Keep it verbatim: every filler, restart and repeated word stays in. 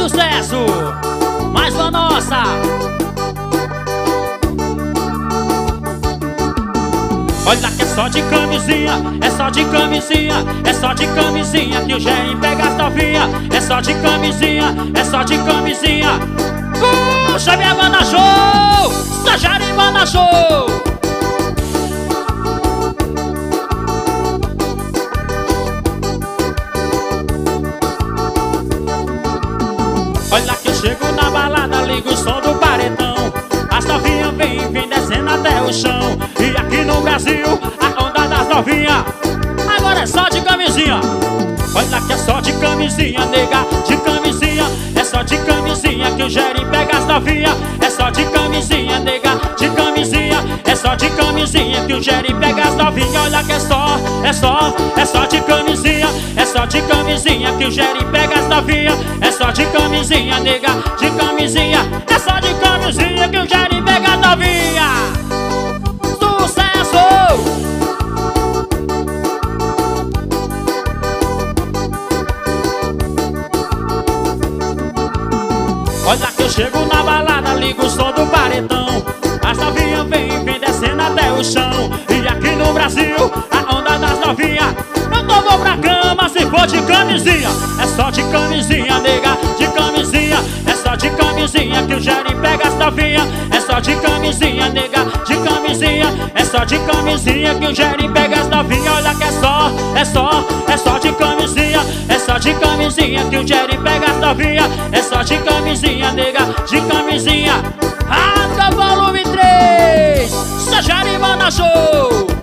sucesso! Mais uma nossa! Olha que é só de camisinha, é só de camisinha, é só de camisinha que o Gerim pega as novinha. É só de camisinha, é só de camisinha. Puxa minha banda show, essa Gerim banda show. Olha que eu chego na balada, ligo o som do paredão. As novinhas vem, vem descendo até o chão. E aqui no Brasil, a onda das novinhas agora é só de camisinha. Olha que é só de camisinha, nega, de camisinha. É só de camisinha que o Gerim pega as novinhas. É só de camisinha, nega, de camisinha. É só de camisinha que o Gerim pega as novinhas. Olha que é só, é só, é só de camisinha. É só de camisinha que o Gerim pega as novinhas. É só de camisinha, nega, de camisinha. É só de camisinha que o Gerim pega as novinhas. Sucesso! Olha que eu chego na balada, ligo o som do paredão. As novinhas vem, vem descendo até o chão. E aqui no Brasil, a onda das novinhas eu não vou pra cama se for de camisinha. É só de camisinha, nega, de camisinha. É só de camisinha que o Gerim pega as novinhas. É só de camisinha, nega, de camisinha. É só de camisinha que o Gerim pega as novinhas. Olha que é só, é só, é só de camisinha. É só de camisinha que o Gerim pega as novinhas. É só de camisinha, nega, de camisinha. Arca volume três, essa Gerim banda show.